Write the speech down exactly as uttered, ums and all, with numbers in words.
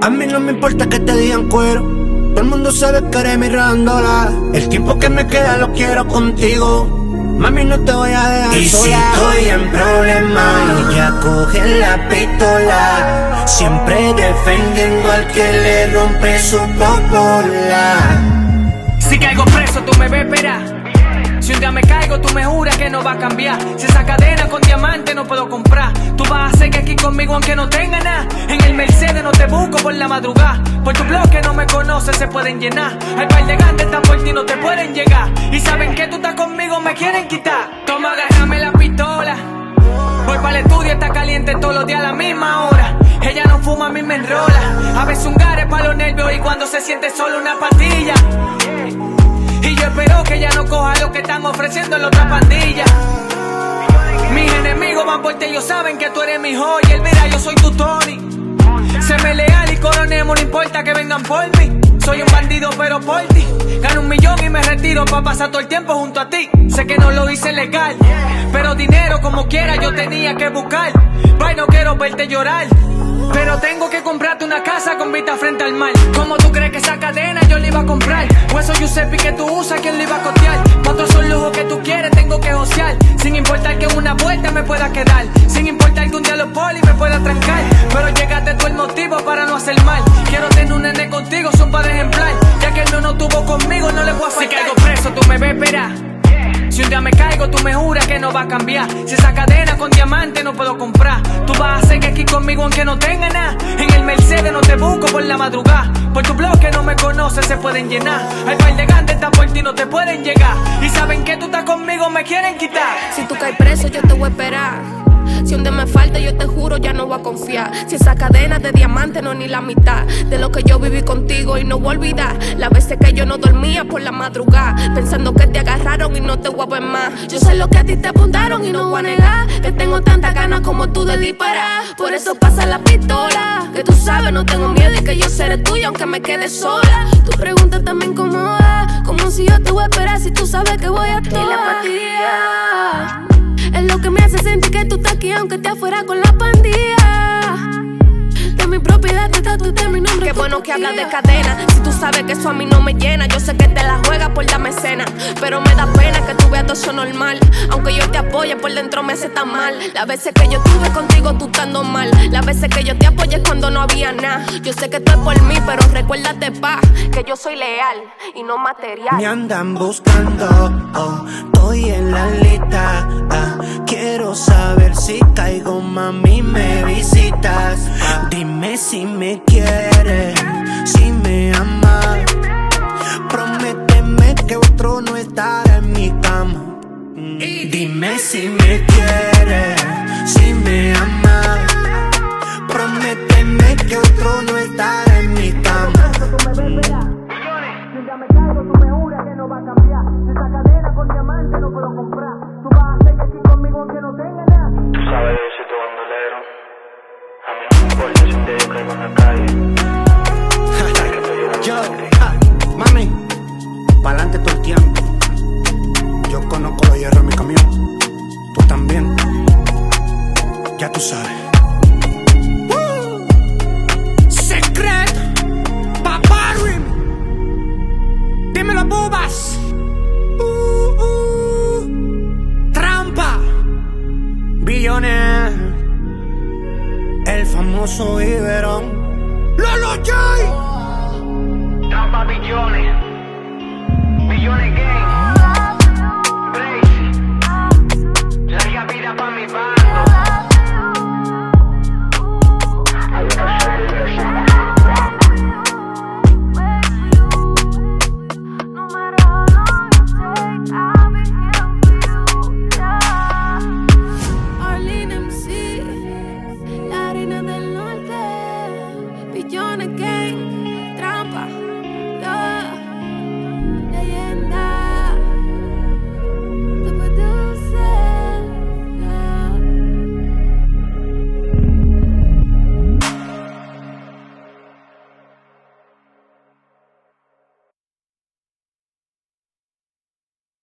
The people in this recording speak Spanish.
A mí no me importa que te digan cuero, todo el mundo sabe que eres mi randola. El tiempo que me queda lo quiero contigo, mami, no te voy a dejar y sola. Y si estoy en problemas, ella coge la pistola, siempre defendiendo al que le rompe su popola. Si caigo preso, tú me ves esperar. Si un día me caigo, tú me juras que no va a cambiar. Si esa cadena con diamante no puedo comprar, tú vas a seguir aquí conmigo aunque no tenga nada. En el Mercedes no te busco por la madrugada, por tu blog que no me conoces se pueden llenar. Hay par de grandes están por ti, no te pueden llegar. Y saben que tú estás conmigo, me quieren quitar. Toma, agárrame la pistola. Voy para el estudio, está caliente todos los días a la misma hora. Ella no fuma, a mí me enrola. A veces un gare para los nervios y cuando se siente solo una pastilla. Y yo espero que ella no coja lo que están ofreciendo en la otra pandilla. Mis enemigos van por ti, ellos saben que tú eres mi joya. Mira, yo soy tu Tony. Se me leal y coronemos, no importa que vengan por mí. Soy un bandido pero por ti. Gano un millón y me retiro pa' pasar todo el tiempo junto a ti. Sé que no lo hice legal, pero dinero como quiera yo tenía que buscar. Bye, no quiero verte llorar, pero tengo que comprarte una casa con vista frente al mar. ¿Cómo tú crees que esa cadena yo le iba a comprar? Hueso Giuseppe que tú usas, ¿quién le iba a costear? Cuatro son lujos que tú quieres, tengo que josear. Sin importar que en una vuelta me pueda quedar, sin importar que un día los poli me pueda trancar. Pero llegaste tú el motivo para no hacer mal. Quiero tener un nene contigo, son para ejemplar. Ya que él no, no tuvo conmigo, no le voy a faltar. Si caigo preso, tú me ves esperar. Si un día me caigo, tú me juras que no va a cambiar. Si esa cadena con diamante no puedo comprar, tú vas a seguir aquí conmigo aunque no tenga nada. En el Mercedes no te busco por la madrugada, por tu blog que no me conoces se pueden llenar. Hay par de grandes están por ti, no te pueden llegar. Y saben que tú estás conmigo, me quieren quitar. Si tú caes preso, yo te voy a esperar. Si un día me falta, yo te juro, ya no voy a confiar. Si esa cadena de diamante no es ni la mitad de lo que yo viví contigo y no voy a olvidar las veces que yo no dormía por la madrugada, pensando que te agarraron y no te voy a ver más. Yo sé lo que a ti te apuntaron y no voy a negar que tengo tantas ganas como tú de disparar. Por eso pasa la pistola, que tú sabes, no tengo miedo y que yo seré tuya aunque me quede sola. Tu pregunta también incomoda, como si yo te voy a esperar si tú sabes que voy a actuar. Y la apatía es lo que me hace sentir que tú estás aquí aunque te afuera con la pandilla. De mi propiedad te tatuaste mi nombre. Qué bueno que hablas de cadena, si tú sabes que eso a mí no me llena. Yo sé que te la juegas por la mecena, pero me da pena que tú veas todo eso normal. Aunque yo te apoye, por dentro me hace tan mal. Las veces que yo estuve contigo tú estando mal, las veces que yo te apoyé cuando no había nada. Yo sé que esto es por mí, pero recuérdate pa' que yo soy leal y no material. Me andan buscando, oh, estoy en la lista, ah. Quiero saber si caigo, mami, me visitas. ah. Dime si me quieres, si me amas. Prométeme que otro no estará en mi cama. mm. Dime si me quieres, si me amas. Prométeme que otro no estará en mi cama. Tú sabes que yo soy tu bandolero. A mí no me importa si un día yo caigo en la calle. Yo, ja, mami, pa'lante todo el tiempo. Yo conozco los hierros en mi camión, tú también. Ya tú sabes. uh, Secret Papá Rim, dímelo, bubas. uh, uh, Trampa Billones, el famoso biberón Lolo J. Trampa billones, billones que